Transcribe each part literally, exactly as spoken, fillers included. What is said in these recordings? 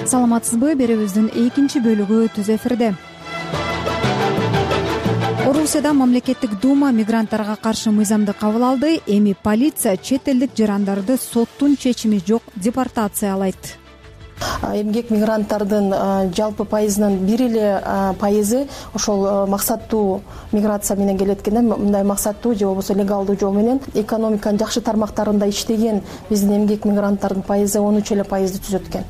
Саламатсызбы? Берүүбүздүн экинчи бөлүгү түз эфирде. Орусияда мамлекеттик дума мигранттарга каршы мыйзамды кабыл алды. Эми полиция чет элдик жарандарды соттун чечими жок депортациялайт. Эмгек мигранттардын жалпы пайызынын бир эле пайызы ошол максаттуу миграция менен келет экен. Мындай максаттуу же болбосо легалдуу жол менен экономиканын жакшы тармактарында иштеген биздин эмгек мигранттардын пайызы он үч эле пайызды түзөт экен.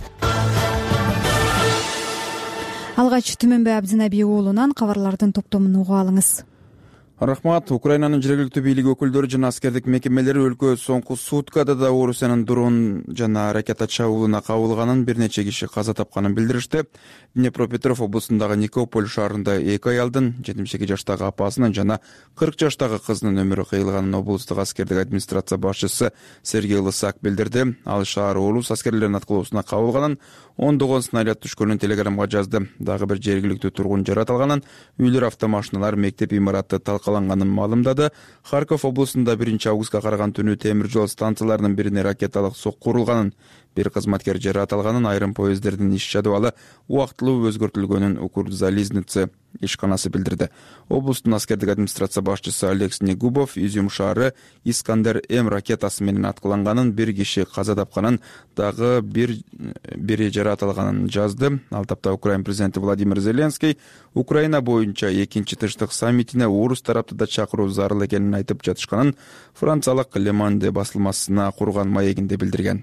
Алгач Түмөнбай Абдинаби уулунан кабарлардын топтомун угуп алыңыз. Рахмат. Украинанын жергиликтүү бийлик өкүлдөрү жана аскердик мекемелери өлкө соңку суткада да Орусиянын дрон жана ракета чабуулуна кабылганын, бир нече киши каза тапканын билдиришти. Днепропетровск облусундагы Никополь шаарында эки аялдын жетимиш эки жаштагы апасынын жана кырк жаштагы кызынын өмүрү кыйылганын облустук аскердик администрация башчысы Сергей Лысак билдирди. Ал шаар орус аскерлеринин аткылоосуна кабылганын, ондогон снаряд түшкөнүн телеграмга жазды. Дагы бир жергиликтүү тургун жаратылганын, үйлөр, автомашиналар, мектеп имараты талкаланганын маалымдады. Харьков облусунда биринчи августка караган түнү темир жол станцияларынын бирине ракеталык сокку урулганын, бир кызматкер жаратылганын, айрым поезддердин иш жадыбалы убактылуу өзгөртүлгөнүн Укрзализница ишканасы билдирди. Облустун аскердик администрация башчысы Алекс Негубов Изюм шаары Искандер М ракетасы менен аткыланганын, бир киши каза тапканын, дагы бир бири жаратылганын жазды. Ал тапта Украина президенти Владимир Зеленский Украина боюнча экинчи тынчтык саммитине орус тарапты да чакыруу зарыл экенин айтып жатышканын франциялык Le Monde басылмасына курган маегинде билдирген.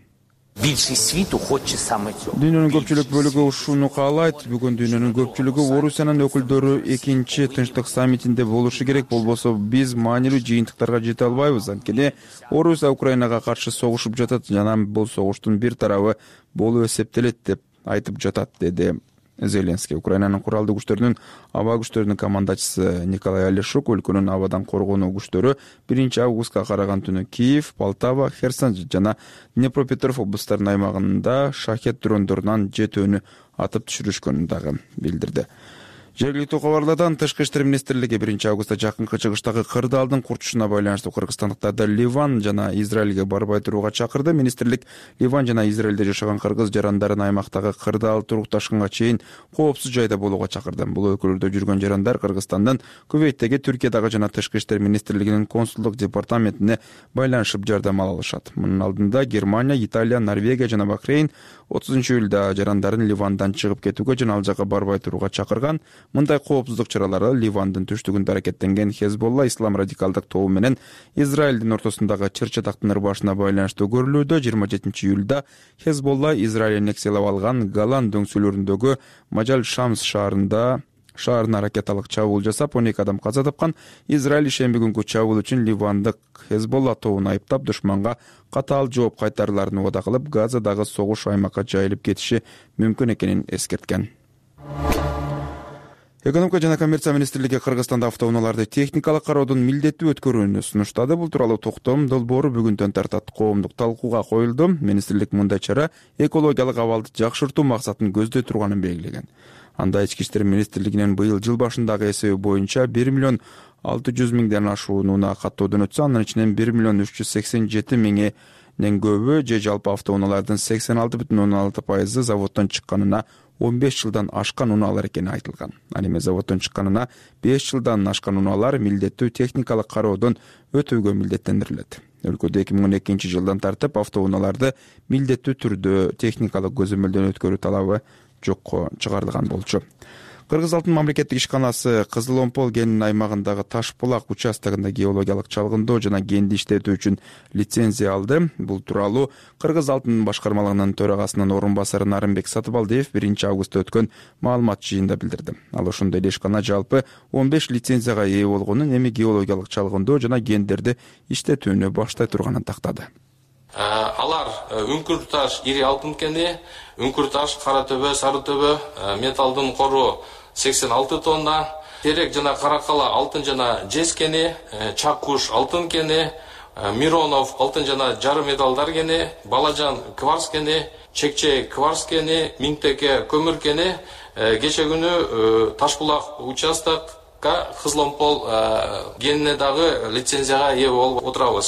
Дүйнөнүн көпчүлүк бөлүгү ушуну каалайт. Бүгүн дүйнөнүн көпчүлүгү Орусиянын өкүлдөрү экинчи тынчтык саммитинде болушу керек. Болбосо биз маанилүү жыйынтыктарга жете албайбыз. Анткени Орусия Украинага каршы согушуп жатат жана бул согуштун бир тарабы болуп эсептелет деп айтып жатат, деди Зеленский. Украинанын куралдуу күчтөрүнүн аба күчтөрүнүн командачысы Николай Алешук өлкөнүн абадан коргонуу күчтөрү биринчи августка караган түнү Киев, Полтава, Херсон жана Днепропетровск облустарынын аймагында шахет дрондорунан жетөөнү атып түшүрүшкөнүн дагы билдирди. Жергиликтүү кабарлардан Тышкы иштер министрлиги биринчи августта жакынкы чыгыштагы кырдаалдын курчушуна байланыштуу кыргызстандыктарды Ливан жана Израилге барбай турууга чакырды. Министрлик Ливан жана Израилде жашаган кыргыз жарандарын аймактагы кырдаал турукташканга чейин коопсуз жайда болууга чакырды. Бул өлкөлөрдө жүргөн жарандар Кыргызстандын Кувейттеги Түркиядагы жана Тышкы иштер министрлигинин консулдук департаментине байланышып жардам ала алышат. Мунун алдында Германия, Италия, Норвегия жана Бахрейн отузунчу июлда жарандарын Ливандан чыгып кетүүгө жана ал жакка барбай турууга чакырган. Мындай коопсуздук чаралары Ливандын түштүгүндө аракеттенген Хезболла ислам радикалдык тобу менен Израилдин ортосундагы чыр-чатактын ырбашына байланыштуу көрүлүүдө. жыйырма жетинчи июлда Хезболла Израиль аннексиялап алган Голан дөңсөлөрүндөгү Мажаль Шамс шаарында шаарына ракеталык чабуул жасап, он эки адам каза тапкан. Израиль ишемби күнкү чабуул үчүн Ливандык Хезболла тобун айыптап, душманга катаал жооп кайтарыларын убада кылып, Газадагы согуш аймакка жайылып кетиши мүмкүн экенин эскерткен. Экономика жана коммерция министрлиги Кыргызстанда автоунааларды техникалык кароодон милдеттүү өткөрүүнү сунуштады. Бул тууралуу токтом долбоору бүгүндөн тартат коомдук талкууга коюлду. Министрлик мындай чара экологиялык абалды жакшыртуу максатын көздөй турганын белгилеген. Анда ички иштер министрлигинин быйыл жыл башындагы эсеби боюнча бир миллион алты жүз миңден ашуун унаа каттоодон өтсө, анын ичинен бир миллион үч жүз сексен жети миңи нен көбү же жалпы автоунаалардын сексен алты бүтүн ондон алты пайызы заводдон чыкканына он беш жылдан ашкан унаалар экени айтылган. Ал эми заводдон чыкканына беш жылдан ашкан унаалар милдеттүү техникалык кароодон өтүүгө милдеттендирилет. Өлкөдө эки миң он экинчи жылдан тартып автоунааларды милдеттүү түрдө техникалык көзөмөлдөн өткөрүү талабы жокко чыгарылган болчу. Кыргыз алтын мамлекеттик ишканасы Кызыл Омпол кенинин аймагындагы Таш булак участогунда геологиялык чалгындоо жана кенди иштетүү үчүн лицензия алды. Бул тууралуу Кыргыз алтын башкармалыгынын төрагасынын орун басары Нарымбек Сатыбалдиев биринчи августта өткөн маалымат жыйынында билдирди. Ал ошондой эле ишкана жалпы он беш лицензияга ээ болгонун, эми геологиялык чалгындоо жана кендерди иштетүүнү баштай турганын тактады. Алар үңкүр таш, ири алтын кени, үңкүр таш, кара төбө, сары төбө, металдын кору сексен алты тонна, терек жана каракала алтын жана жез кени, чаккуш алтын кени, Миронов алтын жана жарым металдар кени, Балажан кварц кени, Чекче кварц кени, Миңтеке көмүр кени. Кече күнү Ташбулак участокка Кызыл Омпол кенине дагы лицензияга ээ болуп отурабыз.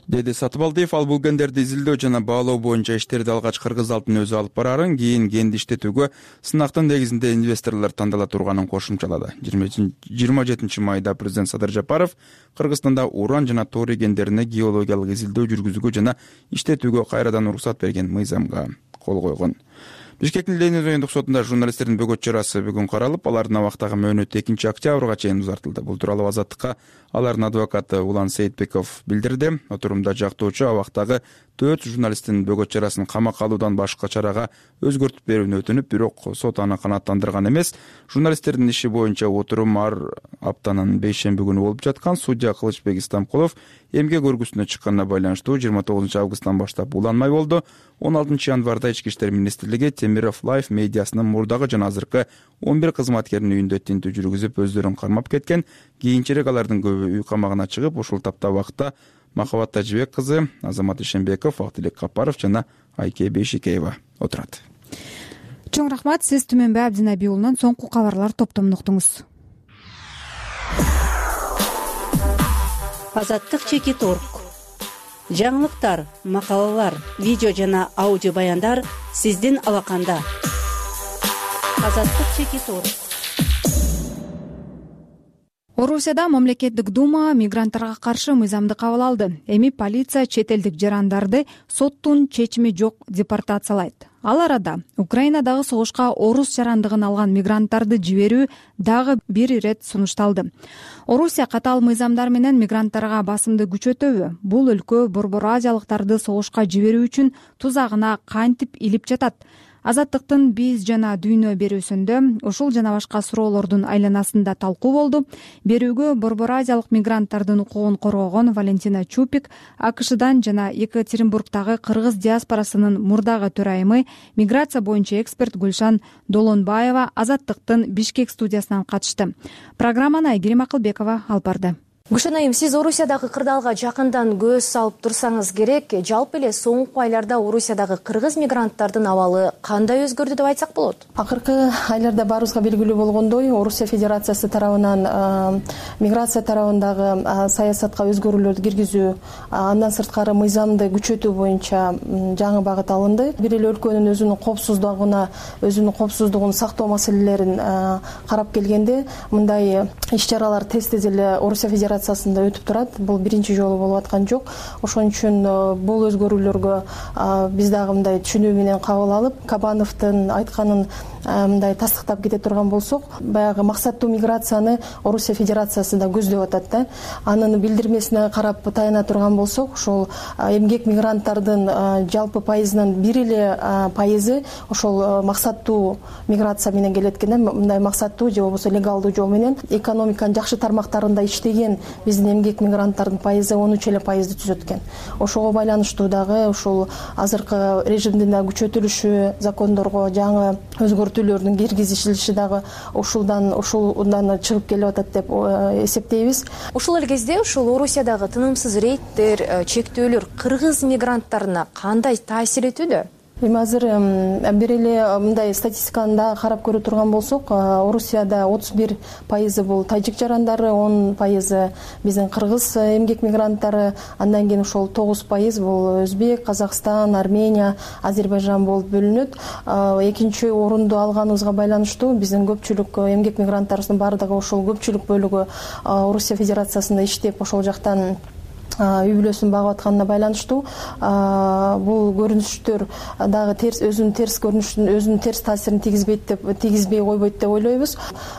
деди Сатыбалдиев. Ал бул гендерди изилдөө жана баалоо боюнча иштерди алгач кыргыз албын өзү алып барарын, кийин генди иштетүүгө сынактын негизинде инвесторлор тандала турганын кошумчалады. жыйырма жетинчи майда президент Садыр Жапаров Кыргызстанда уран жана торий гендерине геологиялык изилдөө жүргүзүүгө жана иштетүүгө кайрадан уруксат берген мыйзамга кол койгон. Бишкектин Ленин райондук сотунда журналисттердин бөгөт чарасы бүгүн каралып, алардын абактагы мөөнөтү экинчи октябрга чейин узартылды. Бул тууралуу Азаттыкка алардын адвокаты Улан Сейитбеков билдирди. Отурумда жактоочу абактагы төрт журналисттин бөгөт чарасын камакка алуудан башка чарага өзгөртүп берүүнү өтүнүп, бирок сот аны канааттандырган эмес. Журналисттердин иши боюнча отурум ар аптанын бейшемби күнү болуп жаткан. Судья Кылычбек Истамкулов эмгек өргүсүнө чыкканына байланыштуу жыйырма тогузунчу августтан баштап уланмай болду. он алтынчы январда Ички иштер министрлиги Темиров Лайф медиасынын мурдагы жана азыркы он бир кызматкеринин үйүндө тинтүү жүргүзүп, өздөрүн кармап кеткен. Кийинчерээк алардын көбү үй камагына чыгып, ушул тапта убакта Махабат Тажибек кызы, Азамат Ишенбеков, Актилек Капаров жана Айке Бейшикеева отурат. Чоң рахмат. Сиз Түмөнбай Абдинабий уулунан соңку кабарлар топтомун уктуңуз. Азаттык чекит орг. Жаңылыктар, макалалар, видео жана аудио баяндар сиздин алаканда. Азаттык чекит орг. Орусияда мамлекеттик дума мигранттарга каршы мыйзамды кабыл алды. Эми полиция чет элдик жарандарды соттун чечими жок депортациялайт. Ал арада Украинадагы согушка орус жарандыгын алган мигранттарды жиберүү дагы бир ирет сунушталды. Орусия катаал мыйзамдар менен мигранттарга басымды күчөтөбү? Бул өлкө Борбор Азиялыктарды согушка жиберүү үчүн тузагына кантип илип жатат? Азаттыктын биз жана дүйнө берүүсүндө ушул жана башка суроолордун айланасында талкуу болду. Берүүгө Борбор Азиялык мигранттардын укугун коргогон Валентина Чупик, АКШдан жана Екатеринбургдагы кыргыз диаспорасынын мурдагы төрайымы, миграция боюнча эксперт Гүлшан Долонбаева Азаттыктын Бишкек студиясынан катышты. Программаны Айгерим Акылбекова алып барды. Гүлшан айым, сиз Орусиядагы кырдаалга жакындан көз салып турсаңыз керек. Жалпы эле соңку айларда Орусиядагы кыргыз мигранттардын абалы кандай өзгөрдү деп айтсак болот? Акыркы айларда баарыбызга белгилүү болгондой, Орусия Федерациясы тарабынан миграция тарабындагы саясатка өзгөрүүлөрдү киргизүү, андан сырткары мыйзамды күчөтүү боюнча жаңы багыт алынды. Бир эле өлкөнүн өзүнүн коопсуздугуна, өзүнүн коопсуздугун сактоо маселелерин карап келгенде, мындай иш-чаралар тез-тез эле Орусия Федерациясы өтүп турат. Бул биринчи жолу болуп аткан жок. Ошон үчүн бул өзгөрүүлөргө биз дагы мындай түшүнүү менен кабыл алып, Кабановдун айтканын мындай тастыктап кете турган болсок, баягы максаттуу миграцияны Орусия Федерациясы да көздөп атат да. Анын билдирмесине карап таяна турган болсок, ошол эмгек мигранттардын жалпы пайызынын бир эле пайызы ошол максаттуу миграция менен келет экен. Мындай максаттуу же болбосо легалдуу жол менен экономиканын жакшы тармактарында иштеген биздин эмгек мигранттардын пайызы он үч эле пайызды түзөт экен. Ошого байланыштуу дагы ушул азыркы режимдин да күчөтүлүшү, закондорго жаңы өзгөртүүлөрдүн киргизилиши дагы ушулдан ушулдан чыгып келип атат деп эсептейбиз. Ушул эле кезде ушул Орусиядагы тынымсыз рейдтер, чектөөлөр кыргыз мигранттарына кандай таасир этүүдө? Эми азыр бир эле мындай статистиканы да карап көрө турган болсок, Орусияда отуз бир пайызы бул тажик жарандары, он пайызы биздин кыргыз эмгек мигранттары, андан кийин ошол тогуз пайыз бул Өзбек, Казакстан, Армения, Азербайжан болуп бөлүнөт. Экинчи орунду алганыбызга байланыштуу биздин көпчүлүк эмгек мигранттарыбыздын баардыгы ошол көпчүлүк бөлүгү Орусия Федерациясында иштеп, ошол жактан үй бүлөсүн багып атканына байланыштуу бул көрүнүштөр дагы терс өзүнүн терс көрүнүшүн өзүнүн терс таасирин тийгизбейт деп тийгизбей койбойт деп ойлойбуз.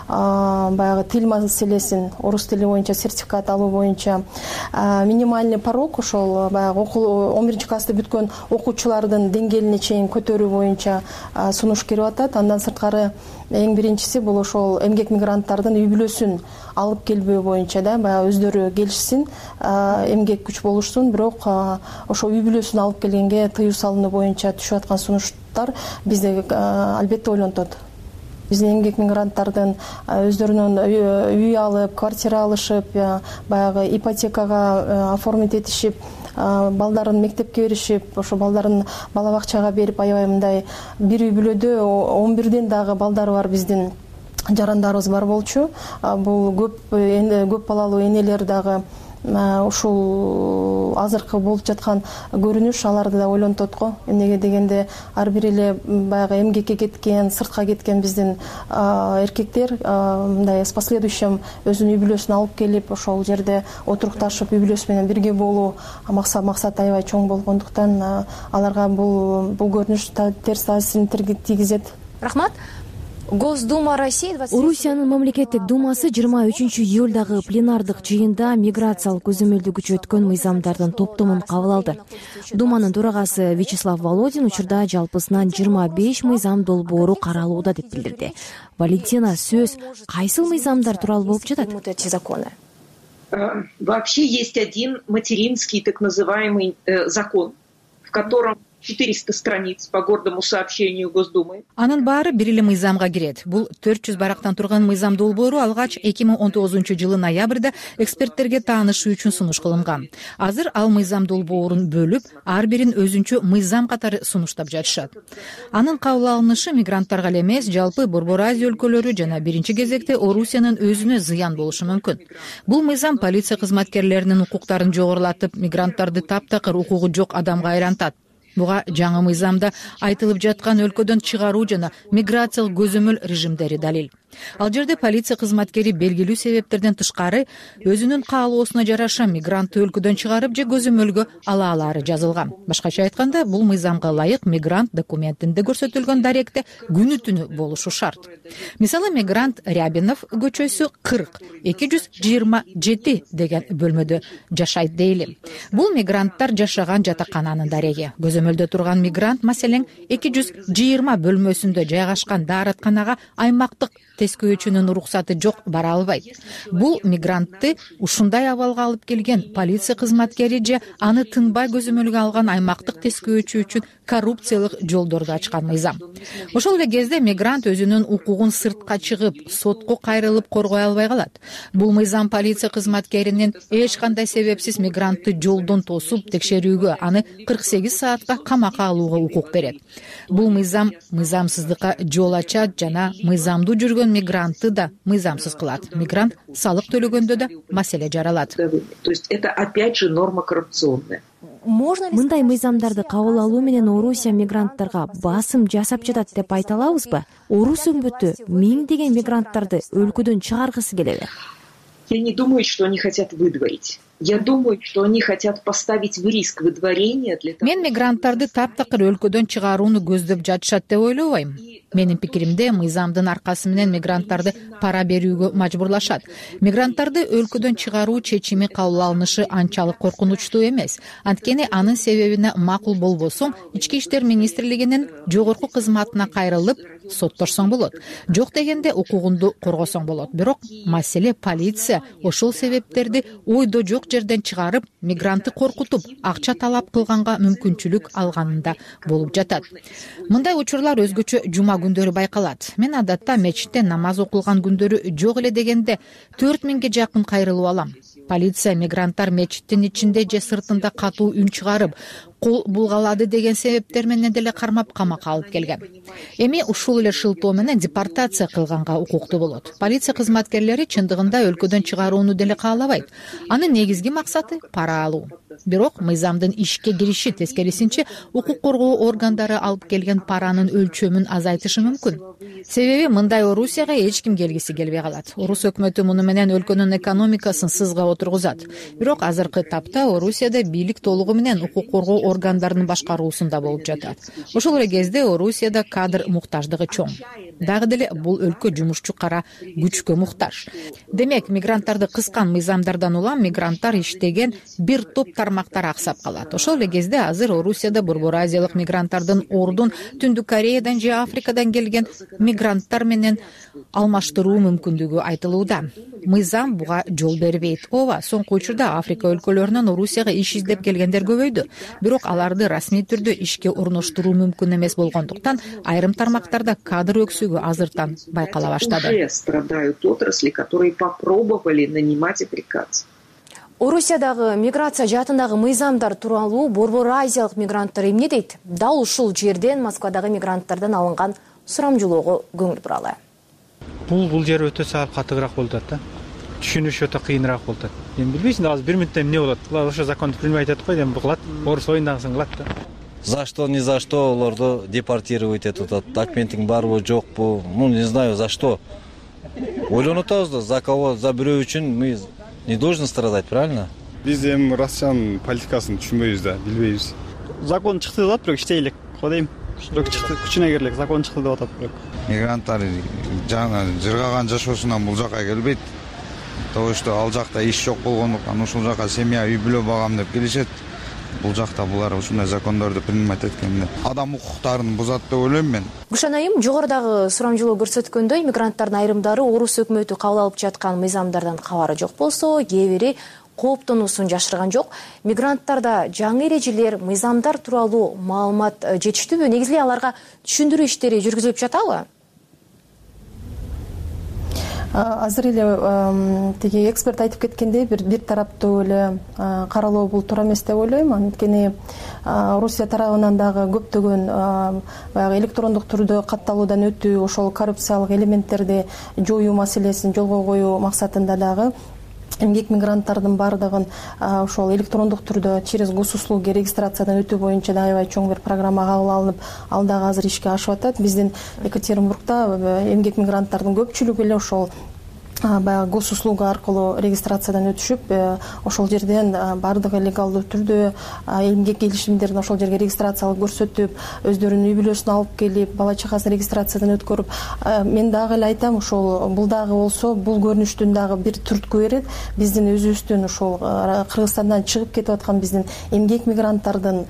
Баягы тил маселесин орус тили боюнча сертификат алуу боюнча минимальный порог ошол баягы он биринчи классты бүткөн окуучулардын деңгээлине чейин көтөрүү боюнча сунуш кирип атат. Андан сырткары эң биринчиси бул ошол эмгек мигранттардын үй бүлөсүн алып келбөө боюнча да баягы өздөрү келишсин, эмгек күч болушсун, бирок ошол үй бүлөсүн алып келгенге тыюу салынуу боюнча түшүп аткан сунуштар бизди албетте ойлонтот. Биздин эмгек мигранттардын өздөрүнүн үй алып, квартира алышып, баягы ипотекага оформить этишип, балдарын мектепке беришип, ошо балдарын бала бакчага берип, аябай мындай бир үй бүлөдө он бирден дагы балдары бар биздин жарандарыбыз бар болчу. Бул көп көп балалуу энелер дагы ушул азыркы болуп жаткан көрүнүш аларды да ойлонтот го. Эмнеге дегенде ар бир эле баягы эмгекке кеткен, сыртка кеткен биздин эркектер мындай с последующим өзүнүн үй бүлөсүн алып келип ошол жерде отурукташып үй бүлөсү менен бирге болуу максат аябай чоң болгондуктан аларга бул бул көрүнүш терс таасирин тийгизет. Рахмат. Госдума России Орусиянын мамлекеттик думасы жыйырма үчүнчү июлдагы пленардык жыйында миграциялык көзөмөлдү күчөткөн мыйзамдардын топтомун кабыл алды. Думанын төрагасы Вячеслав Володин учурда жалпысынан жыйырма беш мыйзам долбоору каралууда деп билдирди. Валентина, сөз кайсыл мыйзамдар тууралуу болуп жатат? Вообще есть один материнский так называемый э, закон, в котором четыреста страниц по гордому сообщению Госдумы. Анын баары бир эле мыйзамга кирет. Бул төрт жүз барактан турган мыйзам долбоору алгач эки миң он тогузунчу жылы ноябрда эксперттерге таанышуу үчүн сунуш кылынган. Азыр ал мыйзам долбоорун бөлүп, ар бирин өзүнчө мыйзам катары сунуштап жатышат. Анын кабыл алынышы мигранттарга эле эмес, жалпы Борбор Азия өлкөлөрү жана биринчи кезекте Орусиянын өзүнө зыян болушу мүмкүн. Бул мыйзам полиция кызматкерлеринин укуктарын жогорулатып, мигранттарды таптакыр укугу жок адамга айлантат. Буга жаңы мыйзамда айтылып жаткан өлкөдөн чыгаруу жана миграциялык көзөмөл режимдери далил. Ал жерде полиция кызматкери белгилүү себептерден тышкары өзүнүн каалоосуна жараша мигрантты өлкөдөн чыгарып же көзөмөлгө ала алары жазылган. Башкача айтканда, бул мыйзамга ылайык мигрант документинде көрсөтүлгөн даректе күнү түнү болушу шарт. Мисалы, мигрант Рябинов көчөсү кырк эки жүз жыйырма жети деген бөлмөдө жашайт дейли. Бул мигранттар жашаган жатакананын дареги. Көзөмөлдө турган мигрант маселен эки жүз жыйырма бөлмөсүндө жайгашкан дааратканага аймактык тескөөчүнүн уруксаты жок бара албайт. Бул мигрантты ушундай абалга алып келген полиция кызматкери же аны тынбай көзөмөлгө алган аймактык тескөөчү үчүн коррупциялык жолдорду ачкан мыйзам. Ошол эле кезде мигрант өзүнүн укугун сыртка чыгып, сотко кайрылып коргой албай калат. Бул мыйзам полиция кызматкеринин эч кандай себепсиз мигрантты жолдон тосуп текшерүүгө, аны кырк сегиз саатка камакка алууга укук берет. Бул мыйзам мыйзамсыздыкка жол ачат жана мыйзамдуу жүргөн мигрантты да мыйзамсыз кылат. Мигрант салык төлөгөндө да маселе жаралат. То есть это опять же норма коррупционная. Мындай мыйзамдарды кабыл алуу менен Орусия мигранттарга басым жасап жатат деп айта алабызбы? Орус өкмөтү миңдеген мигранттарды өлкөдөн чыгаргысы келеби? Я не думаю, что они хотят выдворить. Я думаю, что они хотят поставить в риск выдворения для того. Мен мигранттарды таптакыр өлкөдөн чыгарууну көздөп жатышат деп ойлобойм. Менин пикиримде, мыйзамдын аркасы менен мигранттарды пара берүүгө мажбурлашат. Мигранттарды өлкөдөн чыгаруу чечими кабыл алынышы анчалык коркунучтуу эмес. Анткени анын себебине макул болбосоң, Ички иштер министрлигинин жогорку кызматына кайрылып соттошсоң болот. Жок дегенде укугунду коргосоң болот. Бирок маселе полиция ошол себептерди ойдо жок жерден чыгарып, мигрантты коркутуп, акча талап кылганга мүмкүнчүлүк алганында болуп жатат. Мындай учурлар өзгөчө жума күндөрү байкалат. Мен адатта мечитте намаз окулган күндөрү жок эле дегенде төрт миңге жакын кайрылып алам. Полиция мигранттар мечиттин ичинде же сыртында катуу үн чыгарып, кол булгалады деген себептер менен деле кармап камакка алып келген. Эми ушул эле шылтоо менен депортация кылганга укуктуу болот. Полиция кызматкерлери чындыгында өлкөдөн чыгарууну деле каалабайт. Анын негизги максаты пара алуу. Бирок мыйзамдын ишке кириши тескерисинче укук коргоо органдары алып келген паранын өлчөмүн азайтышы мүмкүн. Себеби мындай Орусияга эч ким келгиси келбей калат. Орус өкмөтү муну менен өлкөнүн экономикасын сызга отургузат. Бирок азыркы тапта Орусияда бийлик толугу менен укук коргоо органдарынын башкаруусунда болуп жатат. Ошол эле кезде Орусияда кадр муктаждыгы чоң. Дагы деле бул өлкө жумушчу кара күчкө муктаж. Демек, мигранттарды кыскан мыйзамдардан улам мигранттар иштеген бир топ тармактар аксап калат. Ошол эле кезде азыр Орусияда Борбор Азиялык мигранттардын ордун Түндүк Кореядан же Африкадан келген мигранттар менен алмаштыруу мүмкүндүгү айтылууда. Мыйзам буга жол бербейт. Ооба, соңку учурда Африка өлкөлөрүнөн Орусияга иш издеп келгендер көбөйдү. Бирок аларды расмий түрдө ишке орноштуруу мүмкүн эмес болгондуктан айрым тармактарда кадр өксүгү азыртан байкала баштады. Уже страдают отрасли, которые попробовали нанимать африканцев. Орусиядагы миграция жаатындагы мыйзамдар тууралуу Борбор Азиялык мигранттар эмне дейт? Дал ушул жерден Москвадагы мигранттардан алынган сурамжылоого көңүл буралы. Бул бул жер өтө саал катыгыраак болуп атат да. түшүнүш өтө кыйыныраак болуп атат. Эми билбейсиң, азыр бир мүнөттөн эмне болот. Булар ошо законду билбей айтат го, эми кылат, орус оюндагысын кылат да. За что, ни за что олорду депортировать этип атат. Документиң барбы, жокпу? Ну, не знаю, за что. Ойлонуп атабыз да, за кого, за бирөө үчүн мы не должны страдать, правильно? Биз эми Россиянын политикасын түшүнбөйбүз да, билбейбиз. Закон чыкты деп атат, бирок иштей элек, кодейм. Бирок чыкты, күчүнө кирлек, закон чыкты деп атат бирок. Мигранттар жана жыргаган жашоосунан бул жака келбейт. То что ал жакта иш жок болгондуктан ушул жака семья, үй бүлө багам деп келишет. Бул жакта булар ушундай закондорду принимать эткенде адам укуктарын бузат деп ойлойм мен. Гүлшан айым, жогорудагы сурамжылоо көрсөткөндөй, мигранттардын айрымдары орус өкмөтү кабыл алып жаткан мыйзамдардан кабары жок болсо, кээ бири кооптонуусун жашырган жок. Мигранттарда жаңы эрежелер, мыйзамдар тууралуу маалымат жетиштүүбү? Негизи аларга түшүндүрүү иштери жүргүзүлүп жатабы? Азыр эле тиги эксперт айтып кеткендей, бир бир тараптуу эле каралоо бул туура эмес деп ойлойм. Анткени Русия тарабынан дагы көптөгөн баягы электрондук түрдө катталуудан өтүү, ошол коррупциялык элементтерди жоюу маселесин жолго коюу максатында дагы эмгек мигранттардын баардыгын ошол электрондук түрдө через госуслуги регистрациядан өтүү боюнча да аябай чоң бир программа кабыл алынып, ал дагы азыр ишке ашып атат. Биздин Екатеринбургда эмгек мигранттардын көпчүлүгү эле ошол баягы госуслуга аркылуу регистрациядан өтүшүп, ошол жерден баардыгы легалдуу түрдө эмгек келишимдерин ошол жерге регистрациялык көрсөтүп, өздөрүнүн үй бүлөсүн алып келип, бала чакасын регистрациядан өткөрүп, мен дагы эле айтам, ошол бул дагы болсо, бул көрүнүштүн дагы бир түрткү берет. Биздин өзүбүздүн ошол Кыргызстандан чыгып кетип аткан биздин эмгек мигранттардын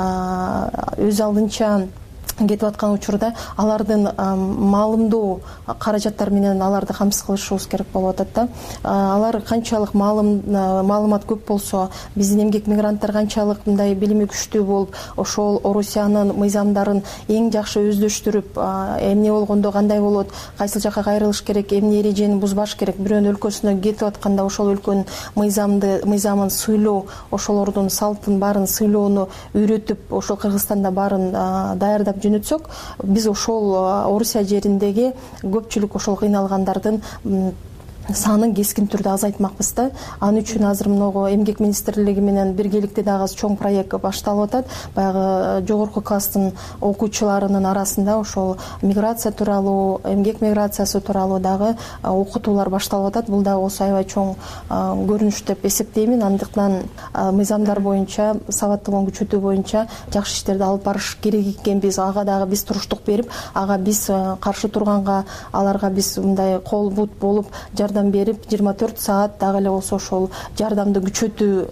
өз алдынча кетип аткан учурда алардын маалымдоо каражаттары менен аларды камсыз кылышыбыз керек болуп атат да. Алар канчалык маалымат көп болсо, биздин эмгек мигранттар канчалык мындай билими күчтүү болуп, ошол Орусиянын мыйзамдарын эң жакшы өздөштүрүп, эмне болгондо кандай болот, кайсыл жака кайрылыш керек, эмне эрежени бузбаш керек, бирөөнүн өлкөсүнө кетип атканда ошол өлкөнүн мыйзамды мыйзамын сыйлоо, ошолордун салтын баарын сыйлоону үйрөтүп, ошол Кыргызстанда баарын даярдап жөнөтсөк, биз ошол Орусия жериндеги көпчүлүк ошол кыйналгандардын санын кескин түрдө азайтмакпыз да. Ал үчүн азыр многу эмгек министрлиги менен биргеликте дагы чоң проект башталып атат. Баягы жогорку класстын окуучуларынын арасында ошол миграция тууралуу, эмгек миграциясы тууралуу дагы окутуулар башталып атат. Бул дагы болсо аябай чоң көрүнүш деп эсептеймин. Андыктан мыйзамдар боюнча, сабаттуулугун күчөтүү боюнча жакшы иштерди алып барыш керек экенбиз. Ага дагы биз туруштук берип, ага биз каршы турганга, аларга биз мындай кол бут болуп жардам берип, жыйырма төрт саат дагы эле болсо ошол жардамды күчөтүү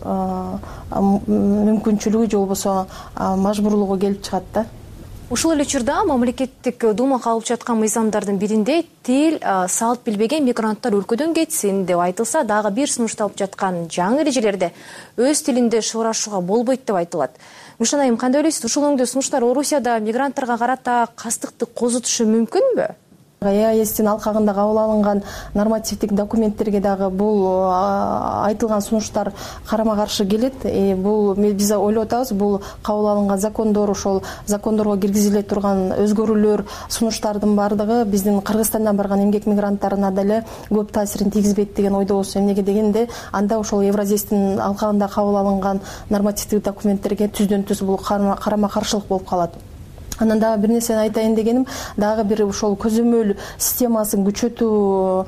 мүмкүнчүлүгү же болбосо мажбурлугу келип чыгат да. Ушул эле учурда мамлекеттик дума кабыл жаткан мыйзамдардын биринде тил, салт билбеген мигранттар өлкөдөн кетсин деп айтылса, дагы бир сунушталып жаткан жаңы эрежелерде өз тилинде шуурашууга болбойт деп айтылат. Гүлшан айым, кандай ойлойсуз? Ушул өңдө сунуштар Орусияда мигранттарга карата кастыкты козутушу мүмкүнбү? ЕАЭСтин алкагында кабыл алынган нормативдик документтерге дагы бул айтылган сунуштар карама-каршы келет. Бул биз ойлоп атабыз, бул кабыл алынган закондор, ошол закондорго киргизиле турган өзгөрүүлөр, сунуштардын баардыгы биздин Кыргызстандан барган эмгек мигранттарына деле көп таасирин тийгизбейт деген ойдобуз. Эмнеге дегенде, анда ошол Евразэстин алкагында кабыл алынган нормативдик документтерге түздөн түз бул карама-каршылык болуп калат. Анан дагы бир нерсени айтайын дегеним, дагы бир ошол көзөмөл системасын күчөтүү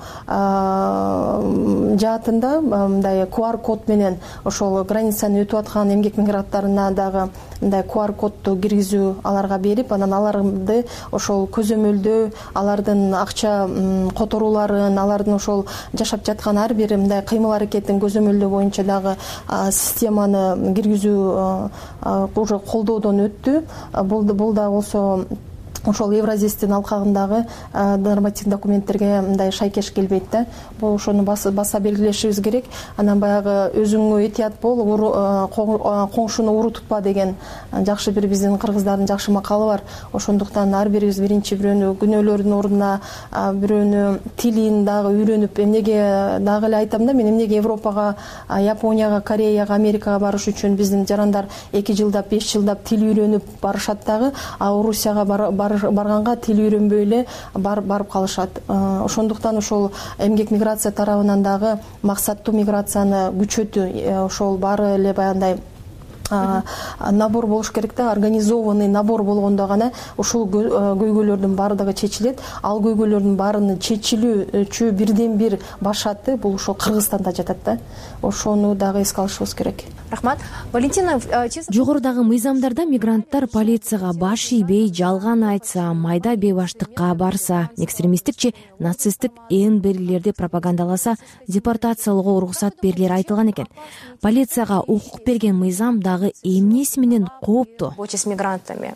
жаатында мындай ку ар код менен ошол границаны өтүп аткан эмгек мигранттарына дагы мындай ку ар кодду киргизүү аларга берип, анан аларды ошол көзөмөлдөө, алардын акча которууларын, алардын ошол жашап жаткан ар бир мындай кыймыл аракетин көзөмөлдөө боюнча дагы системаны киргизүү уже колдоодон өттү. Бул да болсо ошол Евразэстин алкагындагы нормативдик документтерге мындай шайкеш келбейт да. Бул ошону баса белгилешибиз керек. Анан баягы өзүңө этият бол, коңшуну урутпа деген жакшы бир биздин кыргыздардын жакшы макалы бар. Ошондуктан ар бирибиз биринчи бирөөнү күнөөлөрдүн ордуна бирөөнү тилин дагы үйрөнүп, эмнеге дагы эле айтам да, мен эмнеге Европага, Японияга, Кореяга, Америкага барыш үчүн биздин жарандар эки жылдап, беш жылдап тил үйрөнүп барышат дагы, а Орусияга барганга тил үйрөнбөй эле барып калышат. Ошондуктан ошол эмгек миграция тарабынан дагы максаттуу миграцияны күчөтүү, ошол баары эле баягындай набор болуш керек да, организованный набор болгондо гана ушул көйгөйлөрдүн баардыгы чечилет. Ал көйгөйлөрдүн баарынын чечилүүчү бирден бир баш аты бул ошол Кыргызстанда жатат да. Ошону дагы эске алышыбыз керек. Рахмат. Валентина, жогорудагы мыйзамдарда мигранттар полицияга баш ийбей, жалган айтса, майда бейбаштыкка барса, экстремисттик нацисттик эн берилерди пропагандаласа, депортациялоого уруксат берилери айтылган экен. Полицияга укук берген мыйзам дагы эмнеси менен кооптуу? С мигрантами.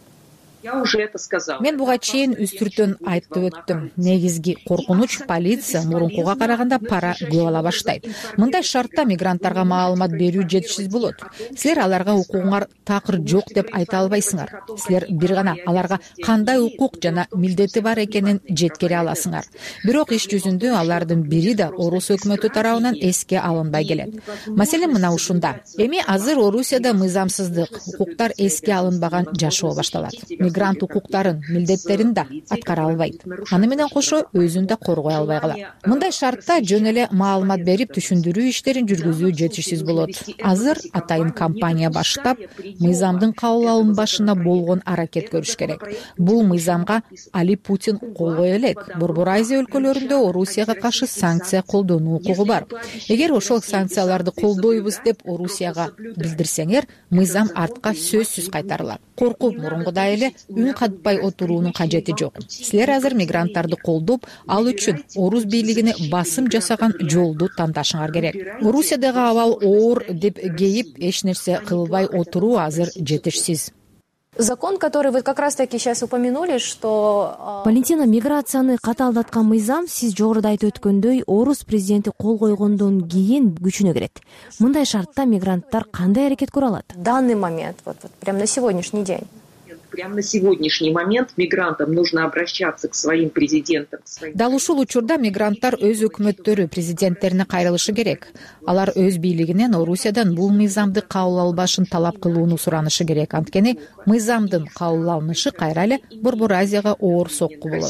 Мен буга чейин үстүртөн айтып өттүм. Негизги коркунуч полиция мурункуга караганда пара көп ала баштайт. Мындай шартта мигранттарга маалымат берүү жетишсиз болот. Силер аларга укугуңар такыр жок деп айта албайсыңар. Силер бир гана аларга кандай укук жана милдети бар экенин жеткире аласыңар. Бирок иш жүзүндө алардын бири да Орус өкмөтү тарабынан эске алынбай келет. Маселе мына ушунда. Эми азыр Орусияда мыйзамсыздык, укуктар эске алынбаган жашоо башталат. Мигрант укуктарын, милдеттерин да аткара албайт. Аны менен кошо өзүн да коргой албай калат. Мындай шартта жөн эле маалымат берип түшүндүрүү иштерин жүргүзүү жетишсиз болот. Азыр атайын кампания баштап, мыйзамдын кабыл алынбашына болгон аракет көрүш керек. Бул мыйзамга Али Путин кол кое элек. Борбор Азия өлкөлөрүндө Орусияга каршы санкция колдонуу укугу бар. Эгер ошол санкцияларды колдойбуз деп Орусияга билдирсеңер, мыйзам артка сөзсүз кайтарылат. Коркуп мурунгудай эле үн катпай отуруунун кажети жок. Силер азыр мигранттарды колдоп, ал үчүн Орус бийлигине басым жасаган жолду тандашыңар керек. Орусиядагы абал оор деп кейип, эч нерсе кылбай отуруу азыр жетишсиз. Закон, который вы как раз-таки сейчас упомянули, что... Валентина, миграцияны катаалдаткан мыйзам сиз жогоруда айтып өткөндөй Орус президенти кол койгондон кийин күчүнө кирет. Мындай шартта мигранттар кандай аракет көрө алат? В данный момент, вот, вот прямо на сегодняшний день. Прямо на сегодняшний момент мигрантам нужно обращаться к своим президентам. Дал ушул учурда мигранттар өз өкмөттөрү, президенттерине кайрылышы керек. Алар өз бийлигинен Орусиядан бул мыйзамды кабыл албашын талап кылууну суранышы керек. Анткени мыйзамдын кабыл алынышы кайра эле Борбор Азияга оор сокку болот.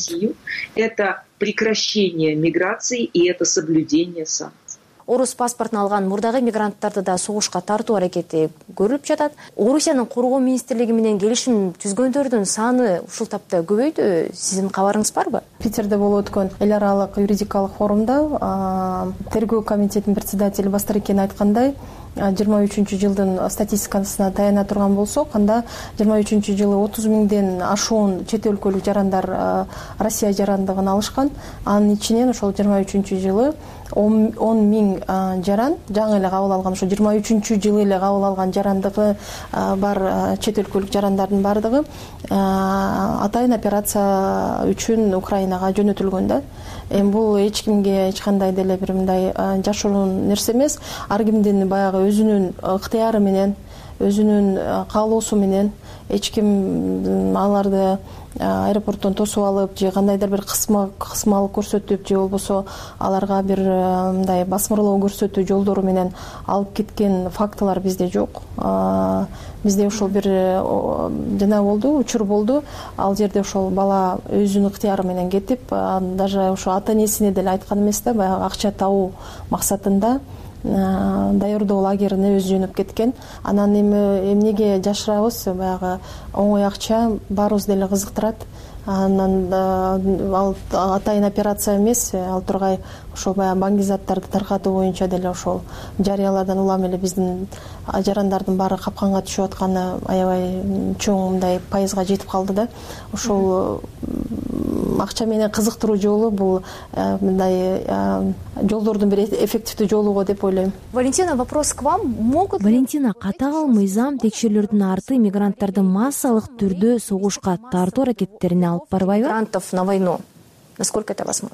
Это прекращение миграции и это соблюдение санкций. Орус паспортун алган мурдагы мигранттарды да согушка тартуу аракети көрүлүп жатат. Орусиянын коргоо министрлиги менен келишим түзгөндөрдүн саны ушул тапта көбөйдү. Сиздин кабарыңыз барбы? Питерде болуп өткөн эл аралык юридикалык форумда тергөө комитетинин председатели Бастырыкен айткандай, жыйырма үчүнчү жылдын статистикасына таяна турган болсок, анда жыйырма үчүнчү жылы отуз миңден ашуун чет өлкөлүк жарандар Россия жарандыгын алышкан. Анын ичинен ошол жыйырма үчүнчү жылы он миң жаран жаңы эле кабыл алган, ошо жыйырма үчүнчү жылы эле кабыл алган жарандыгы бар чет өлкөлүк жарандардын бардыгы атайын операция үчүн Украинага жөнөтүлгөн да. Эми бул эч кимге эч кандай деле бир мындай жашыруун нерсе эмес. Ар кимдин баягы өзүнүн ыктыяры менен, өзүнүн каалоосу менен эч ким аларды аэропорттон тосуп алып же кандайдыр бир кысмалык көрсөтүп же болбосо аларга бир мындай басмырлоо көрсөтүү жолдору менен алып кеткен фактылар бизде жок. Бизде ошол бир жана болду, учур болду. Ал жерде ошол бала өзүнүн ыктыяры менен кетип, даже ошо ата энесине деле айткан эмес да, баягы акча табуу максатында даярдоо лагерине өзү жөнөп кеткен. Анан эми эмнеге жашырабыз, баягы оңой акча баарыбыз деле кызыктырат. Анан ал атайын операция эмес, ал тургай ошол баягы баңгизаттарды таркатуу боюнча деле ошол жарыялардан улам эле биздин жарандардын баары капканга түшүп атканы аябай чоң мындай пайызга жетип калды да. Ошол акча менен кызыктыруу жолу бул мындай жолдордун бир эффективдүү жолу го деп ойлойм. Валентина, вопрос к вам. Могут Валентина, катагал мыйзам текшерүүлөрдүн арты мигранттарды массалык түрдө согушка тартуу аракеттерине алып барбайбы? Мигрантов на войну. Насколько это возможно?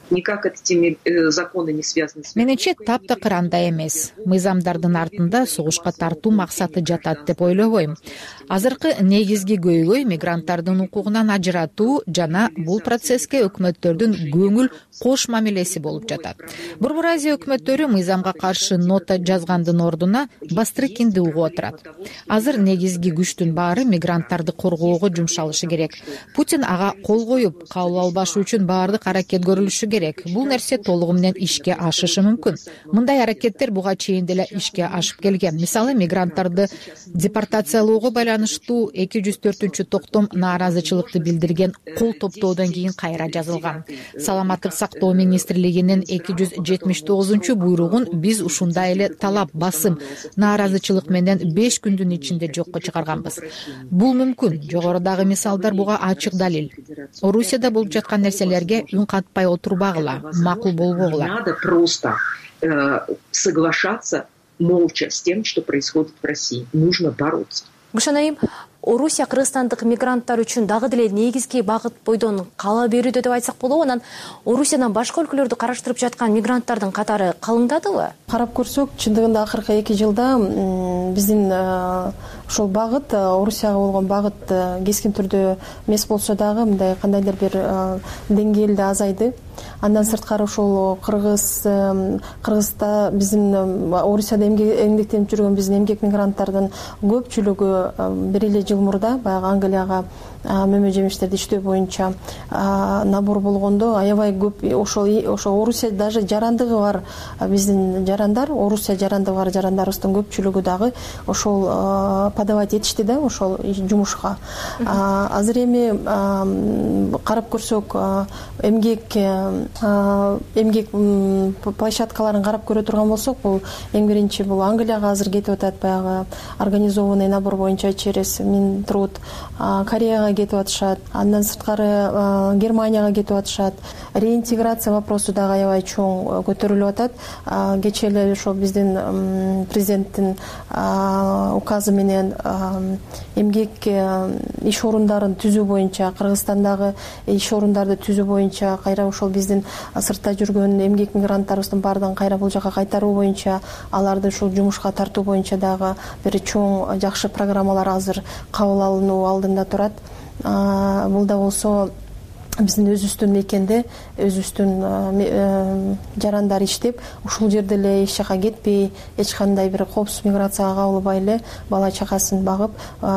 никак этими законы не связаны. Менимче таптакыр андай эмес. Мыйзамдардын артында согушка тартуу максаты жатат деп ойлобойм. Азыркы негизги көйгөй мигранттардын укугунан ажыратуу жана бул процесске өкмөттөрдүн көңүл кош мамилеси болуп жатат. Борбор Азия өкмөттөрү мыйзамга каршы нота жазгандын ордуна Бастрыкинди угуп отурат. Азыр негизги күчтүн баары мигранттарды коргоого жумшалышы керек. Путин ага кол коюп, кабыл албашы үчүн баардык аракет көрүлүшү керек. Бул нерсе толугу менен ишке ашышы мүмкүн. Мындай аракеттер буга чейин деле ишке ашып келген. Мисалы, мигранттарды депортациялоого байланыштуу эки жүз төртүнчү токтом нааразычылыкты билдирген кол топтоодон кийин кайра жазылган. Саламаттык сактоо министрлигинин эки жүз жетимиш тогузунчу буйругун биз ушундай эле талап, басым, нааразычылык менен беш күндүн ичинде жокко чыгарганбыз. Бул мүмкүн. Жогорудагы мисалдар буга ачык далил. Орусияда болуп жаткан нерселерге үн катпай отурбагыла, макул болбогула. Надо просто э, соглашаться молча с тем, что происходит в России. Нужно бороться. Гүлшан айым, Орусия кыргызстандык мигранттар үчүн дагы деле негизги багыт бойдон кала берүүдө деп айтсак болобу. Анан Орусиядан башка өлкөлөрдү караштырып жаткан мигранттардын катары калыңдадыбы? Карап көрсөк, чындыгында акыркы эки жылда биздин ошол багыт, Орусияга болгон багыт кескин түрдө эмес болсо дагы мындай кандайдыр бир деңгээлде азайды. Андан сырткары ошол Кыргыз Кыргызда биздин Орусияда эмгектенип жүргөн биздин эмгек мигранттардын көпчүлүгү бир эле жыл мурда баягы Англияга мөмө жемиштерди иштөө боюнча набор болгондо аябай көп ошол ошол Орусия даже жарандыгы бар биздин жарандар, Орусия жарандыгы бар жарандарыбыздын көпчүлүгү дагы ошол подавать этишти да ошол жумушка. Азыр эми карап көрсөк, эмгек эмгек площадкаларын карап көрө турган болсок, бул эң биринчи бул Англияга азыр кетип атат, баягы организованный набор боюнча через Минтруд, Кореяга кетип атышат, андан сырткары Германияга кетип атышат. Реинтеграция вопросу дагы аябай чоң көтөрүлүп атат. Кечээ эле ошол биздин президенттин указы менен эмгек иш орундарын түзүү боюнча, Кыргызстандагы иш орундарды түзүү боюнча, кайра ошол биздин сыртта жүргөн эмгек мигранттарыбыздын баардыгын кайра бул жака кайтаруу боюнча, аларды ушул жумушка тартуу боюнча дагы бир чоң жакшы программалар азыр кабыл алынуу алдында турат. Бул да болсо биздин өзүбүздүн мекенде өзүбүздүн жарандар иштеп, ушул жерде эле эч жака кетпей, эч кандай бир коопсуз миграцияга кабылбай эле бала чакасын багып,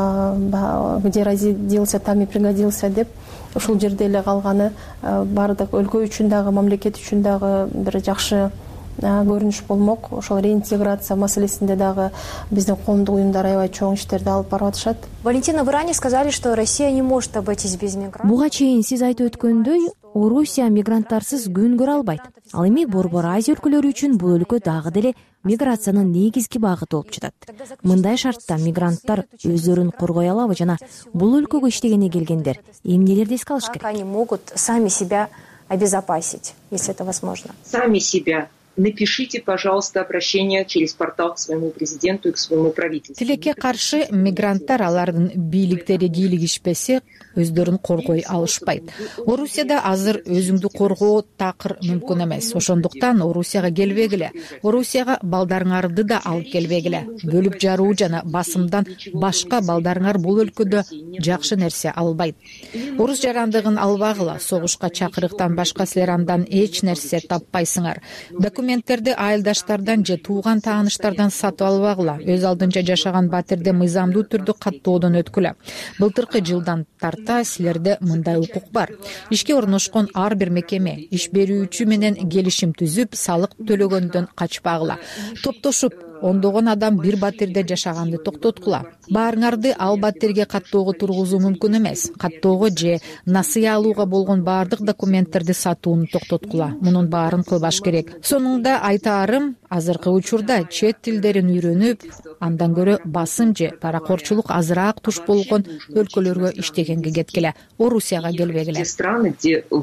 где родился, там и пригодился деп ушул жерде эле калганы баардык өлкө үчүн дагы, мамлекет үчүн дагы бир жакшы көрүнүш болмок. Ошол реинтеграция маселесинде дагы биздин коомдук уюмдар аябай чоң иштерди алып барып атышат. Валентина, вы ранее сказали, что Россия не может обойтись без мигрантов. Буга чейин сиз айтып өткөндөй, Орусия мигранттарсыз күн көрө албайт. Ал эми Борбор Азия өлкөлөрү үчүн бул өлкө дагы деле миграциянын негизги багыты болуп жатат. Мындай шартта мигранттар өздөрүн коргой алабы жана бул өлкөгө иштегене келгендер эмнелерди эске алыш керек? Как они могут сами себя обезопасить, если это возможно? Сами себя. Напишите, пожалуйста, обращение через портал к своему президенту и к своему правительству. Тилекке каршы мигранттар алардын бийликтери кийлигишпесе өздөрүн коргой алышпайт. Орусияда азыр өзүңдү коргоо такыр мүмкүн эмес. Ошондуктан Орусияга келбегиле. Орусияга балдарыңарды да алып келбегиле. Бөлүп жаруу жана басымдан башка балдарыңар бул өлкөдө жакшы нерсе албайт. Орус жарандыгын албагыла. Согушка чакырыктан башка силер андан эч нерсе таппайсыңар. Документтерди айылдаштардан же тууган тааныштардан сатып албагыла. Өз алдынча жашаган батирде мыйзамдуу түрдө каттоодон өткүлө. Былтыркы жылдан тарта силерде мындай укук бар. Ишке орношкон ар бир мекеме иш берүүчү менен келишим түзүп, салык төлөгөндөн качпагыла. Топтошуп ондогон адам бир батирде жашаганды токтоткула. Баарыңарды ал батирге каттоого тургузуу мүмкүн эмес. Каттоого же насыя алууга болгон баардык документтерди сатууну токтоткула. Мунун баарын кылбаш керек. Сонунда айтаарым, азыркы учурда чет тилдерин үйрөнүп, андан көрө басым же паракорчулук азыраак туш болгон өлкөлөргө иштегенге кеткиле. Орусияга келбегиле. Страны, где вы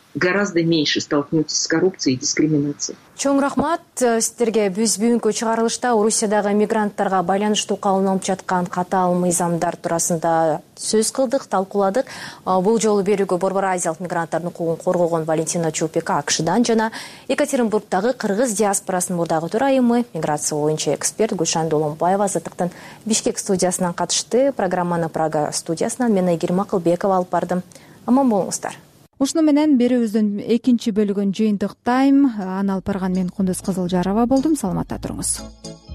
гораздо меньше столкнетесь с коррупцией и дискриминацией. Чоң рахмат сиздерге. Биз бүгүнкү чыгарылышта Орусиядагы мигранттарга байланыштуу кабылып жаткан катаал мыйзамдар туурасында сөз кылдык, талкууладык. Бул жолу берүүгө Борбор Азиялык мигранттардын укугун коргогон Валентина Чупека АКШдан жана Екатеринбургдагы кыргыз диаспорасынын мурдагы төрайымы, миграция боюнча эксперт Гүлшан Долонбаева Азаттыктын Бишкек студиясынан катышты. Программаны Прага студиясынан мен Айгерим Акылбекова алып бардым. Аман болуңуздар. Ушуну менен берүүбүздүн экинчи бөлүгүн жыйынтыктайм. Аны алып барган мен Кундуз Кызылжарова болдум. Саламатта туруңуз.